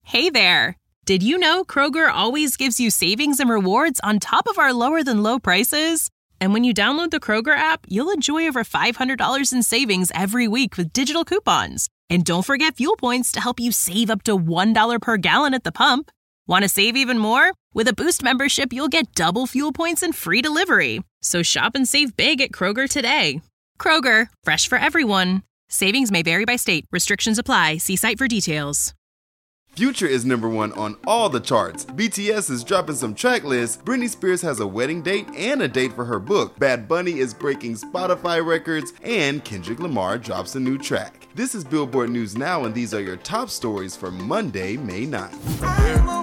Hey there! Did you know Kroger always gives you savings and rewards on top of our lower-than-low prices? And when you download the Kroger app, you'll enjoy over $500 in savings every week with digital coupons. And don't forget fuel points to help you save up to $1 per gallon at the pump. Want to save even more? With a Boost membership, you'll get double fuel points and free delivery. So shop and save big at Kroger today. Kroger, fresh for everyone. Savings may vary by state. Restrictions apply. See site for details. Future is #1 on all the charts. BTS is dropping some track lists. Britney Spears has a wedding date and a date for her book. Bad Bunny is breaking Spotify records, and Kendrick Lamar drops a new track. This is Billboard News Now, and these are your top stories for Monday, May 9th.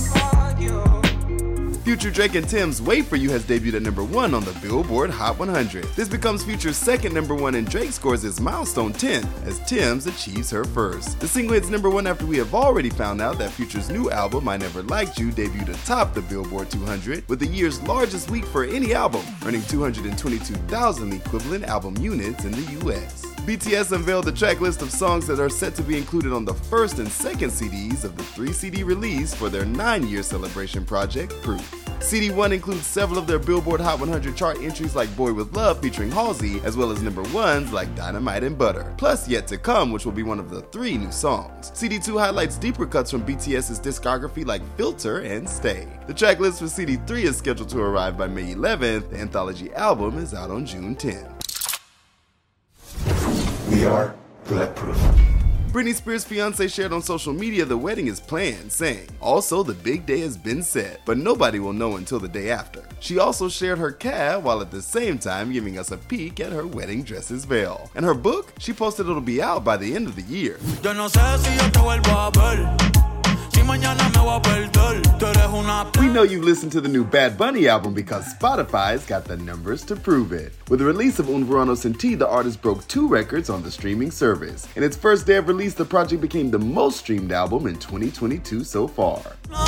Future, Drake, and Tems' Wait For You has debuted at #1 on the Billboard Hot 100. This becomes Future's second #1, and Drake scores his milestone 10 as Tems achieves her first. The single hits #1 after we have already found out that Future's new album, I Never Liked You, debuted atop the Billboard 200 with the year's largest week for any album, earning 222,000 equivalent album units in the US. BTS unveiled the track list of songs that are set to be included on the first and second CDs of the 3-CD release for their 9-year celebration project, Proof. CD1 includes several of their Billboard Hot 100 chart entries like Boy With Love featuring Halsey, as well as #1s like Dynamite and Butter, plus Yet To Come, which will be one of the 3 new songs. CD2 highlights deeper cuts from BTS's discography like Filter and Stay. The track list for CD3 is scheduled to arrive by May 11th. The anthology album is out on June 10th. We are Bulletproof. Britney Spears' fiancé shared on social media the wedding is planned, saying, "Also, the big day has been set, but nobody will know until the day after." She also shared her cab while at the same time giving us a peek at her wedding dress's veil. And her book, she posted it'll be out by the end of the year. We know you listened to the new Bad Bunny album because Spotify's got the numbers to prove it. With the release of Un Verano Sin Ti, the artist broke 2 records on the streaming service. In its first day of release, the project became the most streamed album in 2022 so far.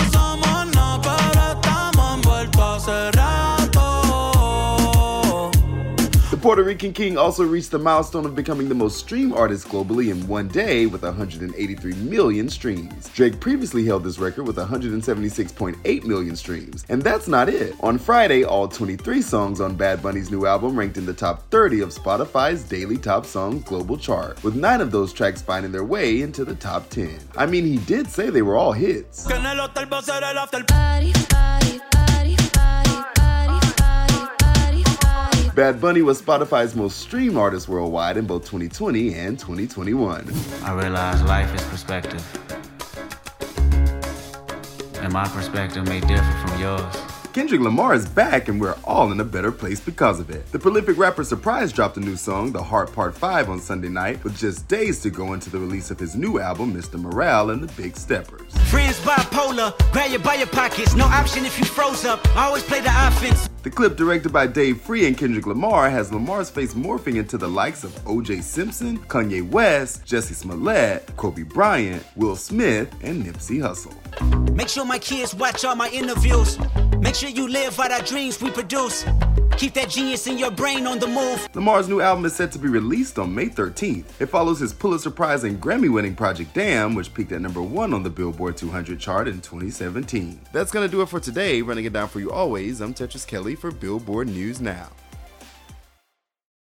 The Puerto Rican king also reached the milestone of becoming the most streamed artist globally in one day with 183 million streams. Drake previously held this record with 176.8 million streams. And that's not it. On Friday, all 23 songs on Bad Bunny's new album ranked in the top 30 of Spotify's daily top songs global chart, with 9 of those tracks finding their way into the top 10. I mean, he did say they were all hits. Bad Bunny was Spotify's most streamed artist worldwide in both 2020 and 2021. I realize life is perspective, and my perspective may differ from yours. Kendrick Lamar is back, and we're all in a better place because of it. The prolific rapper Surprise dropped a new song, The Heart Part 5, on Sunday night, with just days to go into the release of his new album, Mr. Morale and the Big Steppers. Friends bipolar, grab you by your pockets, no option if you froze up, I always play the offense. The clip, directed by Dave Free and Kendrick Lamar, has Lamar's face morphing into the likes of O.J. Simpson, Kanye West, Jussie Smollett, Kobe Bryant, Will Smith, and Nipsey Hussle. Make sure my kids watch all my interviews. Make sure you live out our dreams we produce. Keep that genius in your brain on the move. Lamar's new album is set to be released on May 13th. It follows his Pulitzer Prize and Grammy-winning Project Damn, which peaked at #1 on the Billboard 200 chart in 2017. That's gonna do it for today. Running it down for you always, I'm Tetris Kelly for Billboard News Now.